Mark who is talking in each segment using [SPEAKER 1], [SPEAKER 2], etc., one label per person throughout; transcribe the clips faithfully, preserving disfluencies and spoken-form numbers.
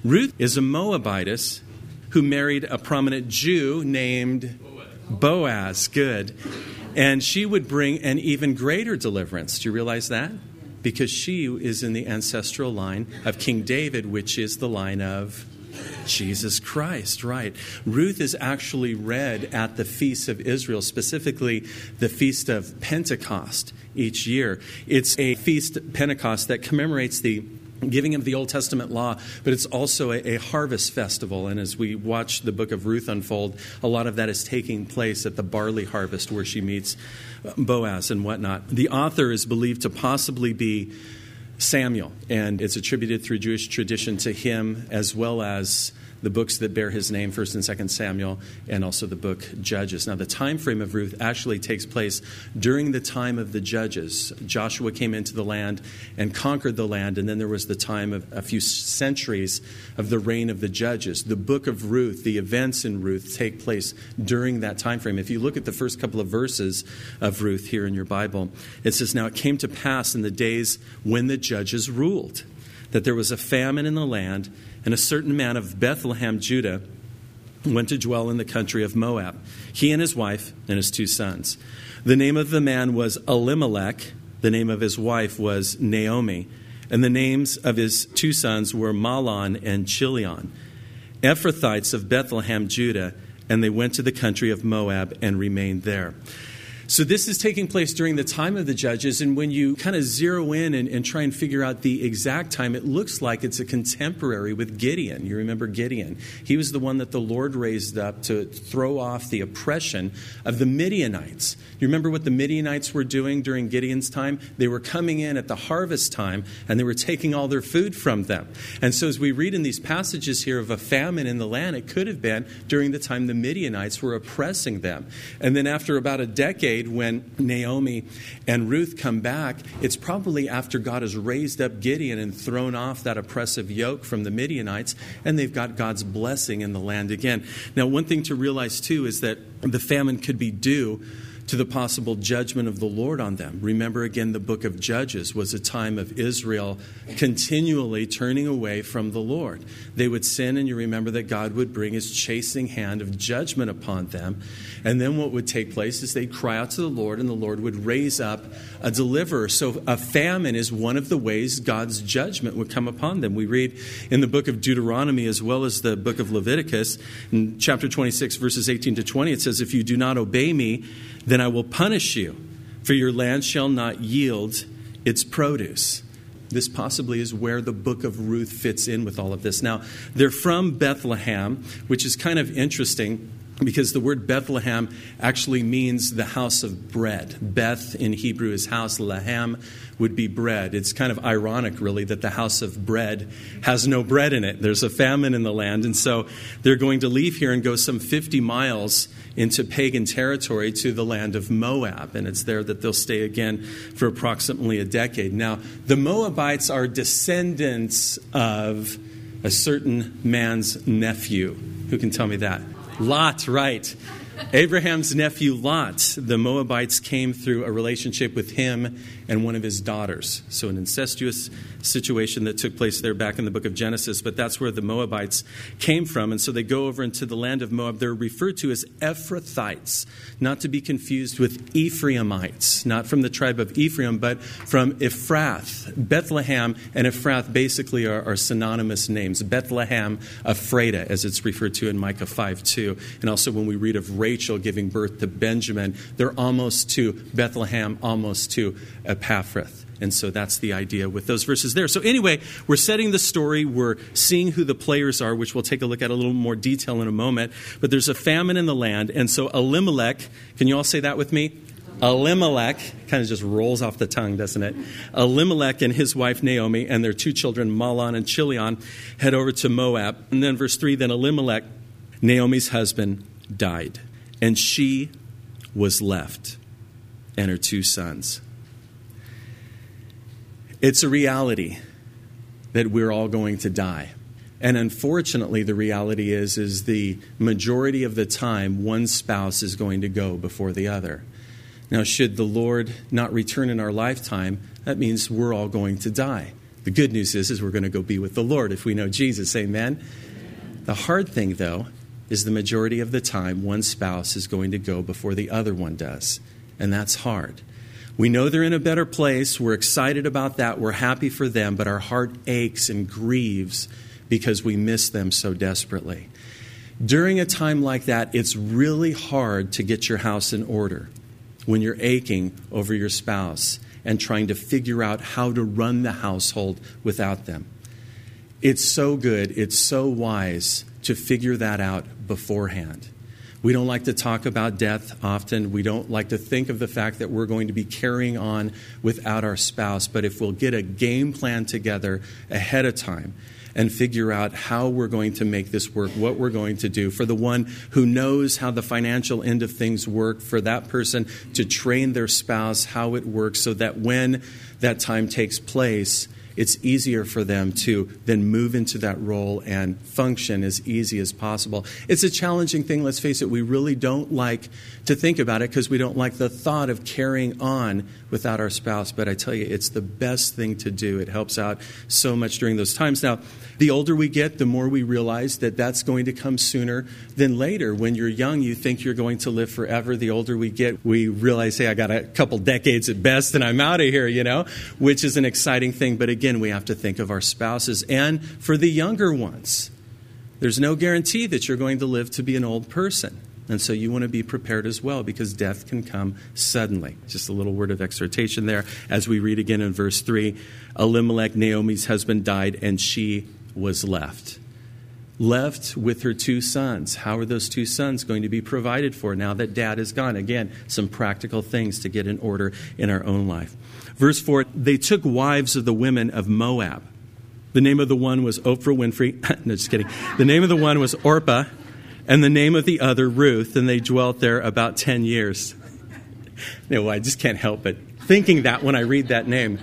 [SPEAKER 1] Ruth is a Moabitess who married a prominent Jew named Boaz. Good. And she would bring an even greater deliverance. Do you realize that? Because she is in the ancestral line of King David, which is the line of Jesus Christ, right. Ruth is actually read at the Feast of Israel, specifically the Feast of Pentecost each year. It's a feast, Pentecost, that commemorates the giving of the Old Testament law, but it's also a, a harvest festival. And as we watch the book of Ruth unfold, a lot of that is taking place at the barley harvest where she meets Boaz and whatnot. The author is believed to possibly be Samuel, and it's attributed through Jewish tradition to him, as well as the books that bear his name, First and Second Samuel, and also the book Judges. Now, the time frame of Ruth actually takes place during the time of the Judges. Joshua came into the land and conquered the land, and then there was the time of a few centuries of the reign of the Judges. The book of Ruth, the events in Ruth, take place during that time frame. If you look at the first couple of verses of Ruth here in your Bible, it says, "Now it came to pass in the days when the Judges ruled, that there was a famine in the land, and a certain man of Bethlehem, Judah, went to dwell in the country of Moab, he and his wife and his two sons. The name of the man was Elimelech. The name of his wife was Naomi. And the names of his two sons were Mahlon and Chilion, Ephrathites of Bethlehem, Judah. And they went to the country of Moab and remained there." So this is taking place during the time of the Judges, and when you kind of zero in and, and try and figure out the exact time, it looks like it's a contemporary with Gideon. You remember Gideon. He was the one that the Lord raised up to throw off the oppression of the Midianites. You remember what the Midianites were doing during Gideon's time? They were coming in at the harvest time, and they were taking all their food from them. And so as we read in these passages here of a famine in the land, it could have been during the time the Midianites were oppressing them. And then after about a decade, when Naomi and Ruth come back, it's probably after God has raised up Gideon and thrown off that oppressive yoke from the Midianites, and they've got God's blessing in the land again. Now, one thing to realize, too, is that the famine could be due to the possible judgment of the Lord on them. Remember, again, the book of Judges was a time of Israel continually turning away from the Lord. They would sin, and you remember that God would bring his chasing hand of judgment upon them. And then what would take place is they'd cry out to the Lord, and the Lord would raise up a deliverer. So a famine is one of the ways God's judgment would come upon them. We read in the book of Deuteronomy as well as the book of Leviticus, in chapter twenty-six, verses eighteen to twenty, it says, "If you do not obey me, then I will punish you, for your land shall not yield its produce." This possibly is where the book of Ruth fits in with all of this. Now, they're from Bethlehem, which is kind of interesting because the word Bethlehem actually means the house of bread. Beth in Hebrew is house, Lahem would be bread. It's kind of ironic, really, that the house of bread has no bread in it. There's a famine in the land, and so they're going to leave here and go some fifty miles into pagan territory to the land of Moab, and it's there that they'll stay again for approximately a decade. Now, the Moabites are descendants of a certain man's nephew. Who can tell me that? Lot, right. Abraham's nephew Lot. The Moabites came through a relationship with him and one of his daughters. So an incestuous situation that took place there back in the book of Genesis, but that's where the Moabites came from. And so they go over into the land of Moab. They're referred to as Ephrathites, not to be confused with Ephraimites, not from the tribe of Ephraim, but from Ephrath. Bethlehem and Ephrath basically are, are synonymous names. Bethlehem Ephrata, as it's referred to in Micah five two. And also when we read of Rachel giving birth to Benjamin, they're almost to Bethlehem, almost to Ephrath. And so that's the idea with those verses there. So anyway, we're setting the story. We're seeing who the players are, which we'll take a look at a little more detail in a moment. But there's a famine in the land. And so Elimelech, can you all say that with me? Elimelech, kind of just rolls off the tongue, doesn't it? Elimelech and his wife Naomi and their two children, Mahlon and Chilion, head over to Moab. And then verse three, then Elimelech, Naomi's husband, died. And she was left, and her two sons. It's a reality that we're all going to die. And unfortunately, the reality is, is the majority of the time, one spouse is going to go before the other. Now, should the Lord not return in our lifetime, that means we're all going to die. The good news is, is we're going to go be with the Lord if we know Jesus. Amen? The hard thing, though, is the majority of the time one spouse is going to go before the other one does. And that's hard. We know they're in a better place. We're excited about that. We're happy for them. But our heart aches and grieves because we miss them so desperately. During a time like that, it's really hard to get your house in order when you're aching over your spouse and trying to figure out how to run the household without them. It's so good, it's so wise to figure that out beforehand. We don't like to talk about death often. We don't like to think of the fact that we're going to be carrying on without our spouse. But if we'll get a game plan together ahead of time and figure out how we're going to make this work, what we're going to do. For the one who knows how the financial end of things work, for that person to train their spouse how it works so that when that time takes place, it's easier for them to then move into that role and function as easy as possible. It's a challenging thing, let's face it. We really don't like to think about it because we don't like the thought of carrying on without our spouse. But I tell you, it's the best thing to do. It helps out so much during those times. Now, the older we get, the more we realize that that's going to come sooner than later. When you're young, you think you're going to live forever. The older we get, we realize, hey, I got a couple decades at best and I'm out of here, you know, which is an exciting thing. But again, we have to think of our spouses. And for the younger ones, there's no guarantee that you're going to live to be an old person. And so you want to be prepared as well because death can come suddenly. Just a little word of exhortation there as we read again in verse three. Elimelech, Naomi's husband, died and she was left. Left with her two sons. How are those two sons going to be provided for now that dad is gone? Again, some practical things to get in order in our own life. Verse four, they took wives of the women of Moab. The name of the one was Oprah Winfrey. No, just kidding. The name of the one was Orpah, and the name of the other Ruth, and they dwelt there about ten years. No, I just can't help but thinking that when I read that name.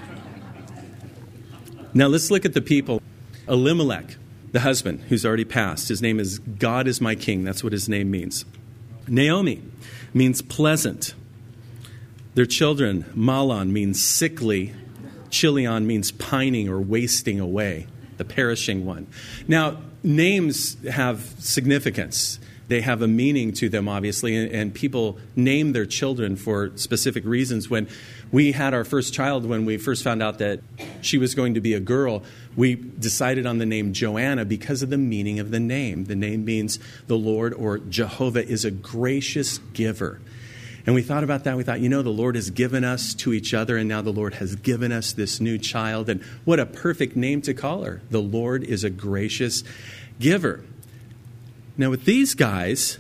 [SPEAKER 1] Now let's look at the people. Elimelech, the husband who's already passed. His name is God is my king. That's what his name means. Naomi means pleasant. Their children, Mahlon means sickly. Chilion means pining or wasting away, the perishing one. Now, names have significance. They have a meaning to them, obviously, and, and people name their children for specific reasons. When we had our first child, when we first found out that she was going to be a girl, we decided on the name Joanna because of the meaning of the name. The name means the Lord or Jehovah is a gracious giver. And we thought about that. We thought, you know, the Lord has given us to each other, and now the Lord has given us this new child. And what a perfect name to call her. The Lord is a gracious giver. Now, with these guys,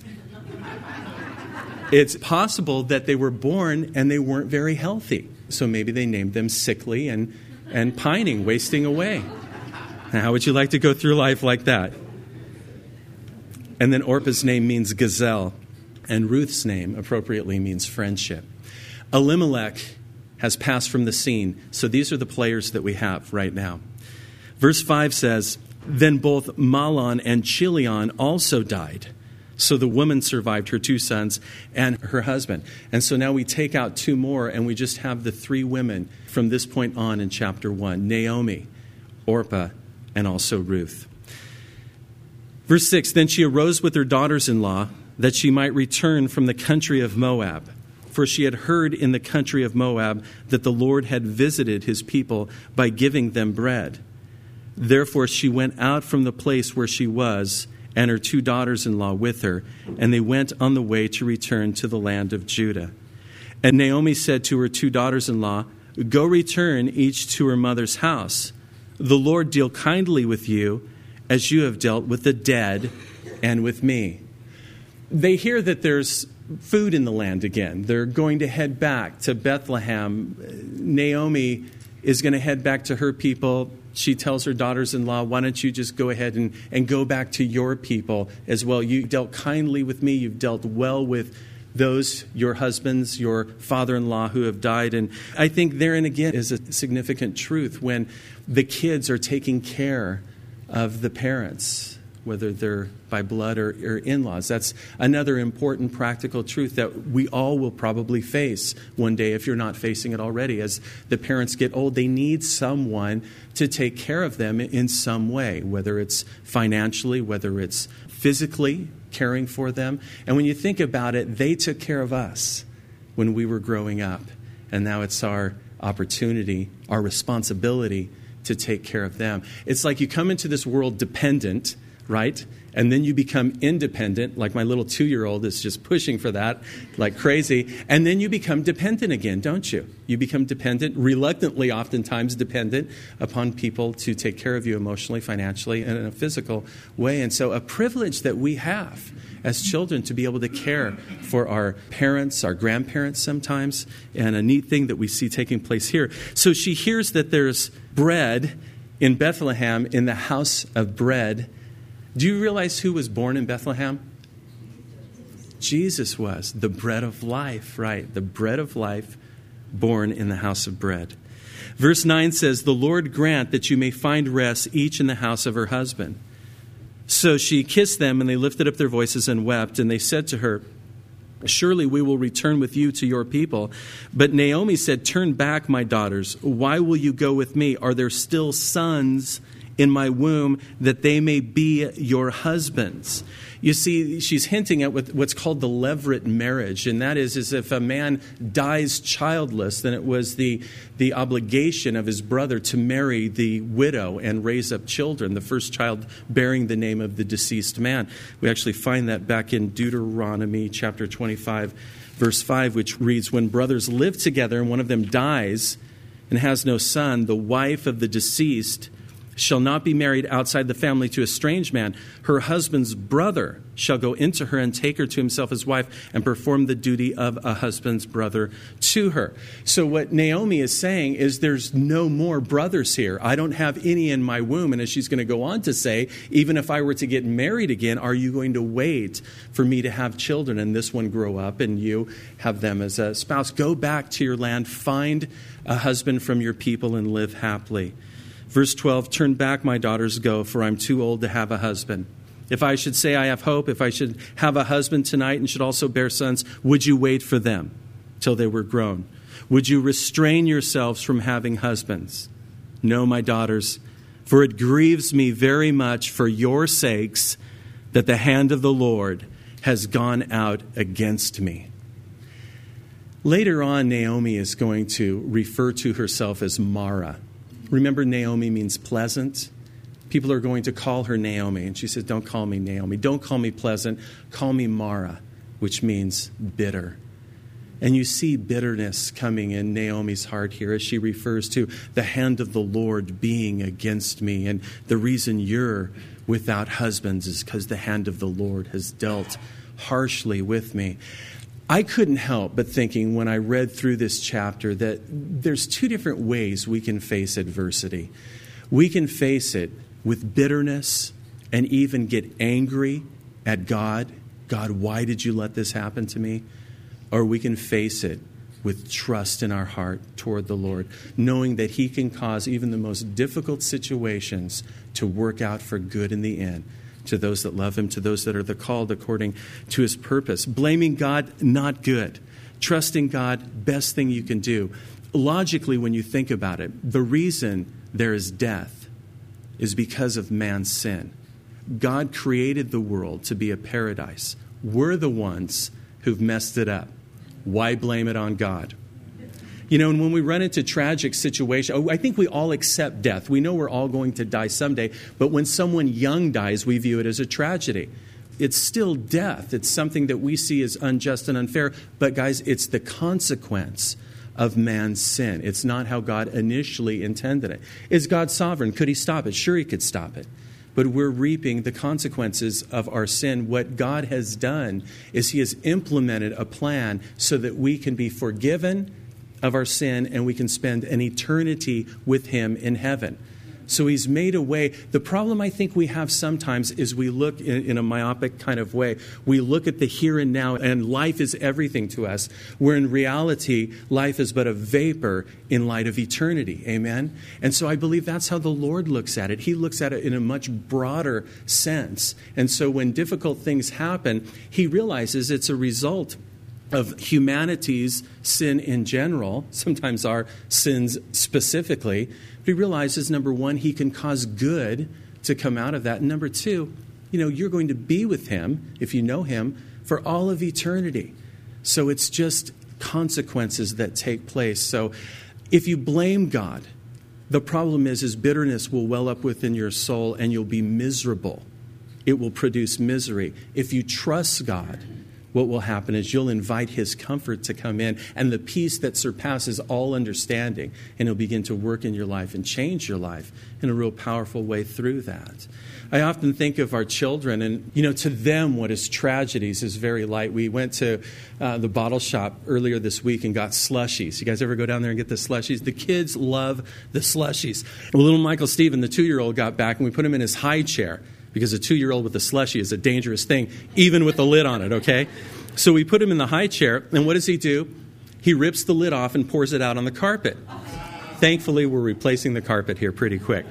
[SPEAKER 1] it's possible that they were born and they weren't very healthy. So maybe they named them sickly and, and pining, wasting away. Now, how would you like to go through life like that? And then Orpah's name means gazelle. And Ruth's name, appropriately, means friendship. Elimelech has passed from the scene. So these are the players that we have right now. Verse five says, then both Mahlon and Chilion also died. So the woman survived her two sons and her husband. And so now we take out two more, and we just have the three women from this point on in chapter one. Naomi, Orpah, and also Ruth. Verse six, then she arose with her daughters-in-law, that she might return from the country of Moab. For she had heard in the country of Moab that the Lord had visited his people by giving them bread. Therefore she went out from the place where she was, and her two daughters-in-law with her, and they went on the way to return to the land of Judah. And Naomi said to her two daughters-in-law, go return each to her mother's house. The Lord deal kindly with you, as you have dealt with the dead and with me. They hear that there's food in the land again. They're going to head back to Bethlehem. Naomi is going to head back to her people. She tells her daughters-in-law, why don't you just go ahead and, and go back to your people as well. You dealt kindly with me. You've dealt well with those, your husbands, your father-in-law who have died. And I think therein again is a significant truth when the kids are taking care of the parents. whether they're by blood or, or in-laws. That's another important practical truth that we all will probably face one day if you're not facing it already. As the parents get old, they need someone to take care of them in some way, whether it's financially, whether it's physically caring for them. And when you think about it, they took care of us when we were growing up. And now it's our opportunity, our responsibility to take care of them. It's like you come into this world dependent, right? And then you become independent, like my little two-year-old is just pushing for that like crazy. And then you become dependent again, don't you? You become dependent, reluctantly oftentimes dependent upon people to take care of you emotionally, financially, and in a physical way. And so a privilege that we have as children to be able to care for our parents, our grandparents sometimes, and a neat thing that we see taking place here. So she hears that there's bread in Bethlehem, in the house of bread. Do you realize who was born in Bethlehem? Jesus was, the bread of life, right? The bread of life born in the house of bread. Verse nine says, "The Lord grant that you may find rest, each in the house of her husband." So she kissed them, and they lifted up their voices and wept. And they said to her, "Surely we will return with you to your people." But Naomi said, "Turn back, my daughters. Why will you go with me? Are there still sons in my womb, that they may be your husbands?" You see, she's hinting at what's called the levirate marriage, and that is, is if a man dies childless, then it was the, the obligation of his brother to marry the widow and raise up children, the first child bearing the name of the deceased man. We actually find that back in Deuteronomy chapter twenty-five, verse five, which reads, "When brothers live together and one of them dies and has no son, the wife of the deceased shall not be married outside the family to a strange man. Her husband's brother shall go into her and take her to himself as wife and perform the duty of a husband's brother to her." So what Naomi is saying is there's no more brothers here. I don't have any in my womb. And as she's going to go on to say, even if I were to get married again, are you going to wait for me to have children and this one grow up and you have them as a spouse? Go back to your land, find a husband from your people and live happily. Verse twelve, "Turn back, my daughters, go, for I'm too old to have a husband. If I should say I have hope, if I should have a husband tonight and should also bear sons, would you wait for them till they were grown? Would you restrain yourselves from having husbands? No, my daughters, for it grieves me very much for your sakes that the hand of the Lord has gone out against me." Later on, Naomi is going to refer to herself as Mara. Remember, Naomi means pleasant. People are going to call her Naomi. And she says, "Don't call me Naomi. Don't call me pleasant. Call me Mara," which means bitter. And you see bitterness coming in Naomi's heart here as she refers to the hand of the Lord being against me. And the reason you're without husbands is because the hand of the Lord has dealt harshly with me. I couldn't help but thinking when I read through this chapter that there's two different ways we can face adversity. We can face it with bitterness and even get angry at God. God, why did you let this happen to me? Or we can face it with trust in our heart toward the Lord, knowing that He can cause even the most difficult situations to work out for good in the end, to those that love Him, to those that are the called according to His purpose. Blaming God, not good. Trusting God, best thing you can do. Logically, when you think about it, the reason there is death is because of man's sin. God created the world to be a paradise. We're the ones who've messed it up. Why blame it on God? You know, and when we run into tragic situations, I think we all accept death. We know we're all going to die someday. But when someone young dies, we view it as a tragedy. It's still death. It's something that we see as unjust and unfair. But guys, it's the consequence of man's sin. It's not how God initially intended it. Is God sovereign? Could He stop it? Sure, He could stop it. But we're reaping the consequences of our sin. What God has done is He has implemented a plan so that we can be forgiven of our sin and we can spend an eternity with Him in heaven. So he's made a way. The problem I think we have sometimes is we look in, in a myopic kind of way. We look at the here and now, and life is everything to us, where in reality, life is but a vapor in light of eternity. Amen? And so I believe that's how the Lord looks at it. He looks at it in a much broader sense. And so when difficult things happen, he realizes it's a result of humanity's sin in general, sometimes our sins specifically. But he realizes, number one, he can cause good to come out of that. And number two, you know, you're going to be with him, if you know him, for all of eternity. So it's just consequences that take place. So if you blame God, the problem is, is bitterness will well up within your soul and you'll be miserable. It will produce misery. If you trust God, what will happen is you'll invite his comfort to come in and the peace that surpasses all understanding, and he'll begin to work in your life and change your life in a real powerful way through that. I often think of our children, and, you know, to them what is tragedies is very light. We went to uh, the bottle shop earlier this week and got slushies. You guys ever go down there and get the slushies? The kids love the slushies. Well, little Michael Stephen, the two-year-old, got back, and we put him in his high chair, because a two-year-old with a slushie is a dangerous thing, even with the lid on it, okay? So we put him in the high chair, and what does he do? He rips the lid off and pours it out on the carpet. Thankfully, we're replacing the carpet here pretty quick.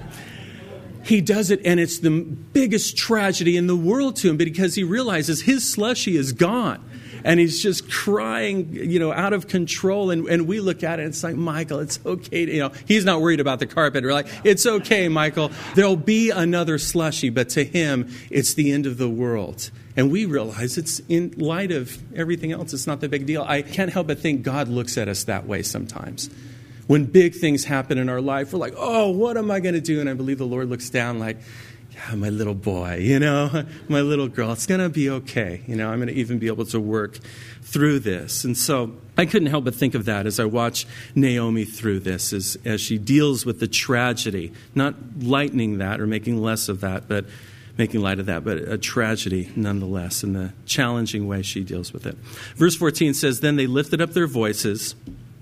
[SPEAKER 1] He does it, and it's the biggest tragedy in the world to him because he realizes his slushie is gone. And he's just crying, you know, out of control. And, and we look at it, and it's like, Michael, it's okay. To, you know, he's not worried about the carpet. We're like, it's okay, Michael. There'll be another slushie. But to him, it's the end of the world. And we realize it's in light of everything else. It's not the big deal. I can't help but think God looks at us that way sometimes. When big things happen in our life, we're like, oh, what am I going to do? And I believe the Lord looks down like, yeah, my little boy, you know, my little girl, it's going to be okay. You know, I'm going to even be able to work through this. And so I couldn't help but think of that as I watch Naomi through this, as, as she deals with the tragedy, not lightening that or making less of that, but making light of that, but a tragedy nonetheless in the challenging way she deals with it. Verse fourteen says, then they lifted up their voices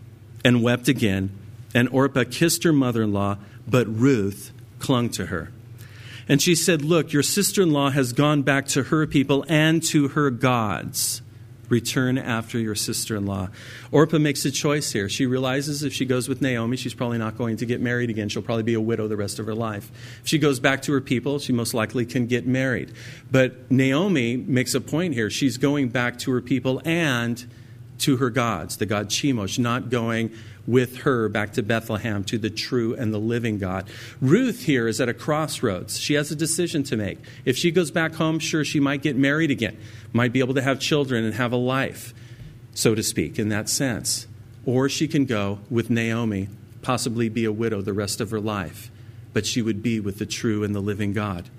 [SPEAKER 1] and wept again, and Orpah kissed her mother-in-law, but Ruth clung to her. And she said, look, your sister-in-law has gone back to her people and to her gods. Return after your sister-in-law. Orpah makes a choice here. She realizes if she goes with Naomi, she's probably not going to get married again. She'll probably be a widow the rest of her life. If she goes back to her people, she most likely can get married. But Naomi makes a point here. She's going back to her people and to her gods, the god Chemosh, not going with her back to Bethlehem, to the true and the living God. Ruth here is at a crossroads. She has a decision to make. If she goes back home, sure, she might get married again, might be able to have children and have a life, so to speak, in that sense. Or she can go with Naomi, possibly be a widow the rest of her life, but she would be with the true and the living God.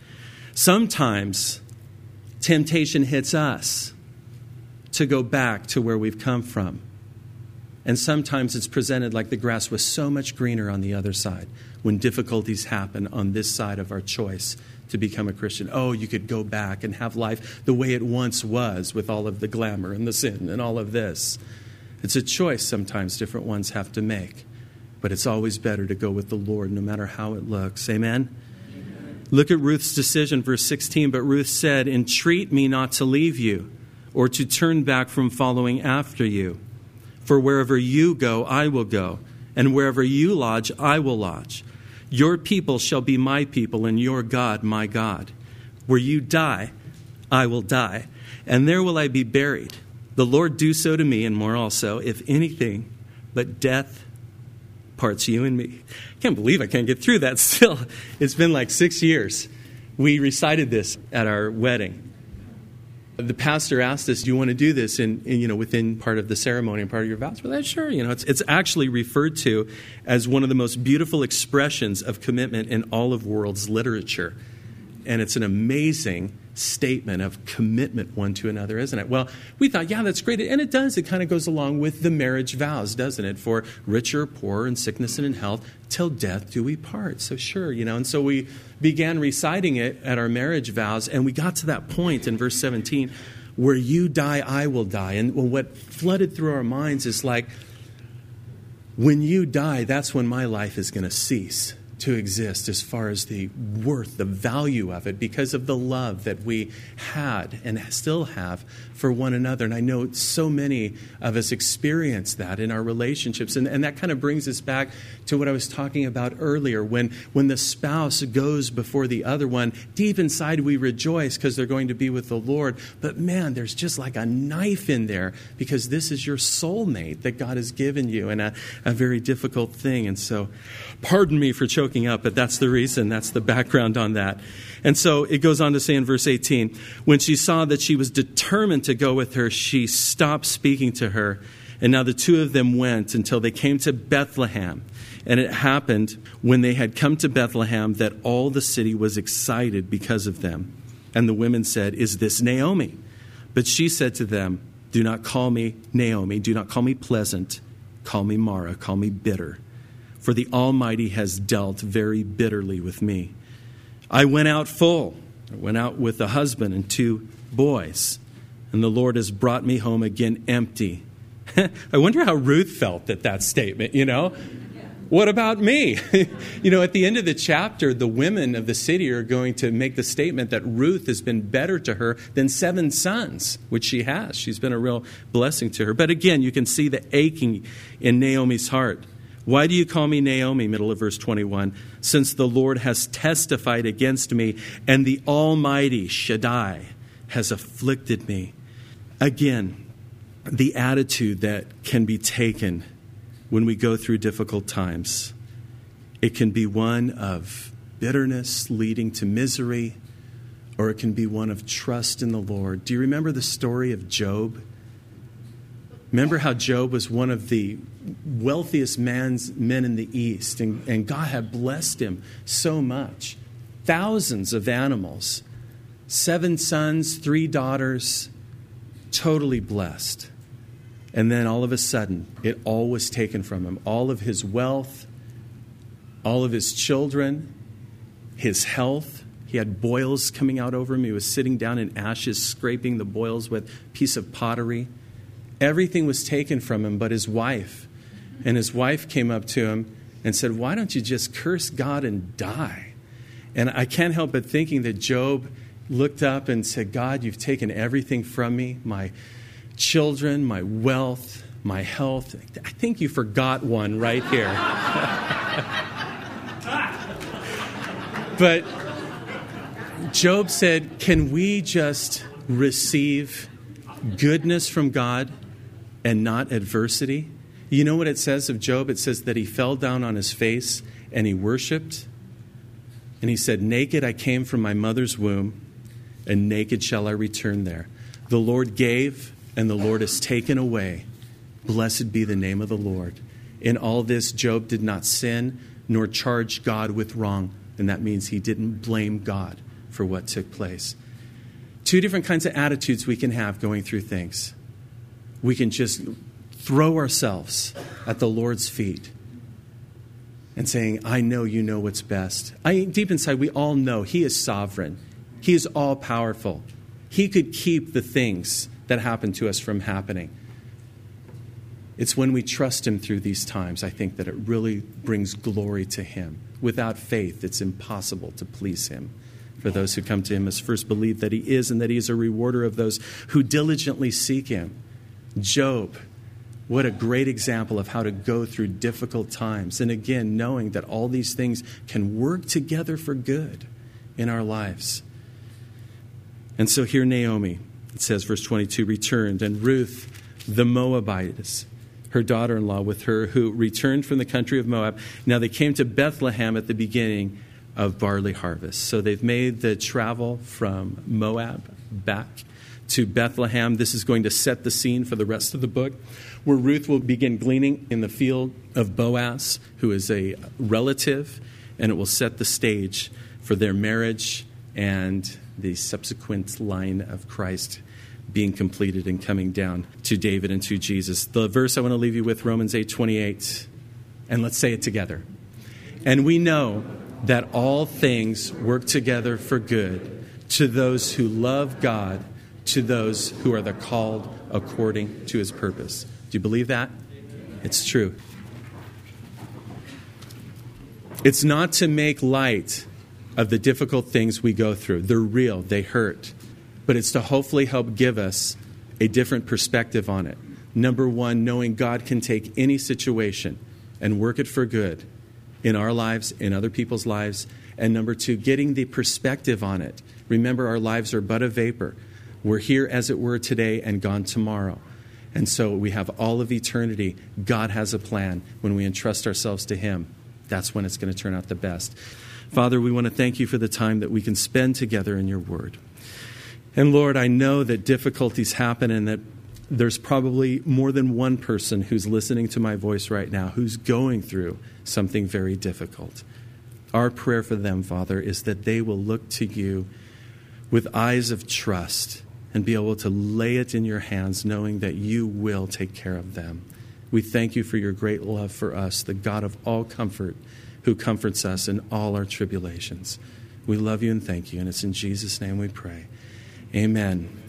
[SPEAKER 1] Sometimes temptation hits us to go back to where we've come from. And sometimes it's presented like the grass was so much greener on the other side when difficulties happen on this side of our choice to become a Christian. Oh, you could go back and have life the way it once was with all of the glamour and the sin and all of this. It's a choice sometimes different ones have to make. But it's always better to go with the Lord no matter how it looks. Amen? Amen. Look at Ruth's decision, verse sixteen. But Ruth said, entreat me not to leave you or to turn back from following after you. For wherever you go, I will go, and wherever you lodge, I will lodge. Your people shall be my people, and your God my God. Where you die, I will die, and there will I be buried. The Lord do so to me, and more also, if anything but death parts you and me. I can't believe I can't get through that still. It's been like six years. We recited this at our wedding. The pastor asked us, do you want to do this in, in, you know, within part of the ceremony and part of your vows? Well, sure. You know, it's, it's actually referred to as one of the most beautiful expressions of commitment in all of world's literature. And it's an amazing statement of commitment one to another, isn't it? Well, we thought, yeah, that's great. And it does. It kind of goes along with the marriage vows, doesn't it? For richer, poor, in sickness and in health, till death do we part. So sure, you know. And so we began reciting it at our marriage vows, and we got to that point in verse seventeen, where you die, I will die. And what flooded through our minds is like, when you die, that's when my life is going to cease. to exist as far as the worth, the value of it, because of the love that we had and still have for one another. And I know so many of us experience that in our relationships. And, and that kind of brings us back to what I was talking about earlier. When, when the spouse goes before the other one, deep inside we rejoice because they're going to be with the Lord. But man, there's just like a knife in there because this is your soulmate that God has given you, and a, a very difficult thing. And so, pardon me for choking up, but that's the reason. That's the background on that. And so it goes on to say in verse eighteen, when she saw that she was determined to go with her, she stopped speaking to her. And now the two of them went until they came to Bethlehem. And it happened when they had come to Bethlehem that all the city was excited because of them. And the women said, "Is this Naomi?" But she said to them, "Do not call me Naomi. Do not call me pleasant. Call me Mara. Call me bitter. For the Almighty has dealt very bitterly with me. I went out full. I went out with a husband and two boys. And the Lord has brought me home again empty." I wonder how Ruth felt at that statement, you know? What about me? You know, at the end of the chapter, the women of the city are going to make the statement that Ruth has been better to her than seven sons, which she has. She's been a real blessing to her. But again, you can see the aching in Naomi's heart. "Why do you call me Naomi?" Middle of verse twenty-one. "Since the Lord has testified against me, and the Almighty Shaddai has afflicted me." Again, the attitude that can be taken when we go through difficult times. It can be one of bitterness leading to misery, or it can be one of trust in the Lord. Do you remember the story of Job? Remember how Job was one of the wealthiest man's, men in the East, and, and God had blessed him so much. Thousands of animals, seven sons, three daughters, totally blessed. And then all of a sudden, it all was taken from him. All of his wealth, all of his children, his health. He had boils coming out over him. He was sitting down in ashes, scraping the boils with a piece of pottery. Everything was taken from him but his wife. And his wife came up to him and said, "Why don't you just curse God and die?" And I can't help but thinking that Job looked up and said, "God, you've taken everything from me, my children, my wealth, my health. I think you forgot one right here." But Job said, "Can we just receive goodness from God and not adversity?" You know what it says of Job? It says that he fell down on his face and he worshiped. And he said, "Naked I came from my mother's womb, and naked shall I return there. The Lord gave, and the Lord has taken away. Blessed be the name of the Lord." In all this, Job did not sin nor charge God with wrong. And that means he didn't blame God for what took place. Two different kinds of attitudes we can have going through things. We can just throw ourselves at the Lord's feet and saying, "I know you know what's best." I, deep inside, we all know He is sovereign. He is all-powerful. He could keep the things that happen to us from happening. It's when we trust Him through these times, I think, that it really brings glory to Him. Without faith, it's impossible to please Him. For those who come to Him must first believe that He is, and that He is a rewarder of those who diligently seek Him. Job, what a great example of how to go through difficult times. And again, knowing that all these things can work together for good in our lives. And so here Naomi, it says, verse twenty-two, returned, and Ruth the Moabitess, her daughter-in-law, with her, who returned from the country of Moab. Now they came to Bethlehem at the beginning of barley harvest. So they've made the travel from Moab back to Bethlehem. This is going to set the scene for the rest of the book, where Ruth will begin gleaning in the field of Boaz, who is a relative, and it will set the stage for their marriage and the subsequent line of Christ being completed and coming down to David and to Jesus. The verse I want to leave you with, Romans eight twenty-eight, and let's say it together. And we know that all things work together for good to those who love God, to those who are the called according to His purpose. Do you believe that? It's true. It's not to make light of the difficult things we go through. They're real. They hurt. But it's to hopefully help give us a different perspective on it. Number one, knowing God can take any situation and work it for good in our lives, in other people's lives. And number two, getting the perspective on it. Remember, our lives are but a vapor. We're here, as it were, today and gone tomorrow. And so we have all of eternity. God has a plan. When we entrust ourselves to Him, that's when it's going to turn out the best. Father, we want to thank you for the time that we can spend together in your word. And Lord, I know that difficulties happen and that there's probably more than one person who's listening to my voice right now who's going through something very difficult. Our prayer for them, Father, is that they will look to you with eyes of trust and be able to lay it in your hands, knowing that you will take care of them. We thank you for your great love for us, the God of all comfort, who comforts us in all our tribulations. We love you and thank you, and it's in Jesus' name we pray. Amen.